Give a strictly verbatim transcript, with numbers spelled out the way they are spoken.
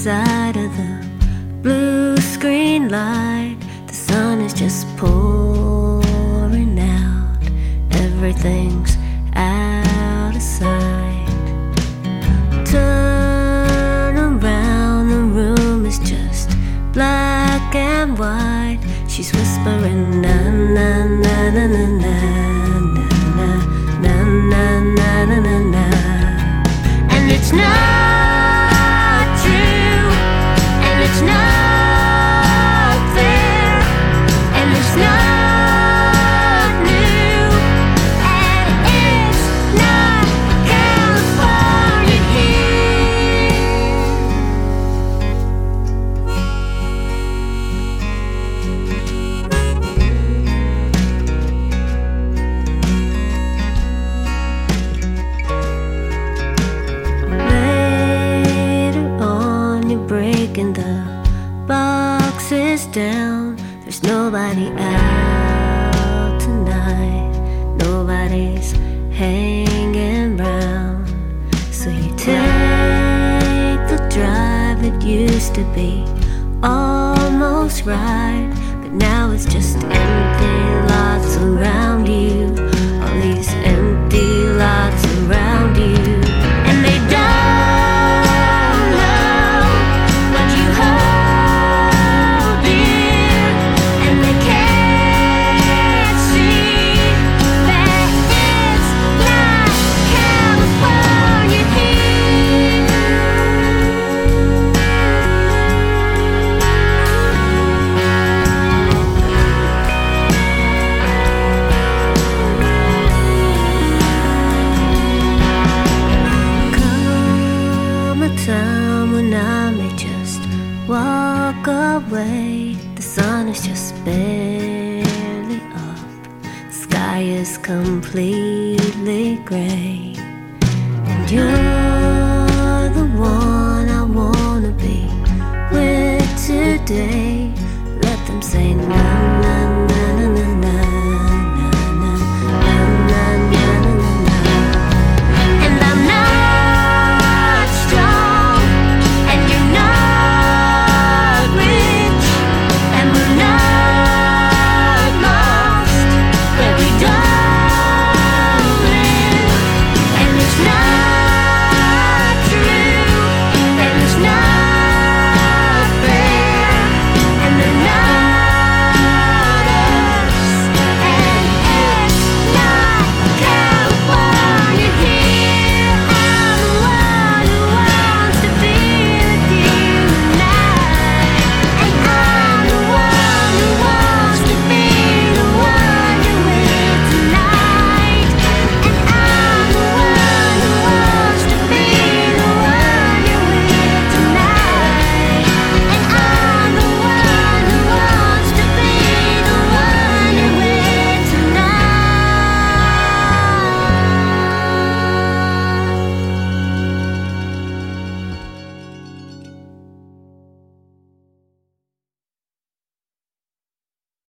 side of the blue screen light. The sun is just pouring out. Everything's out of sight. Turn around, the room is just black and white. She's whispering na na na na na na na na na na na na na. And it's not true, and it's not fair, and it's not new, and it's not California here. Later on, you're breaking the boxes down. There's nobody out tonight. Nobody's hanging round. So you take the drive. It used to be almost right, but now it's just empty lots around you. All these empty lots around you. And they don't know what you hold dear, and they can't see that it's not California here. Come a time when I may just walk away. The sun is just barely up. The sky is completely gray. And you're the one I wanna be with today. Let them say na na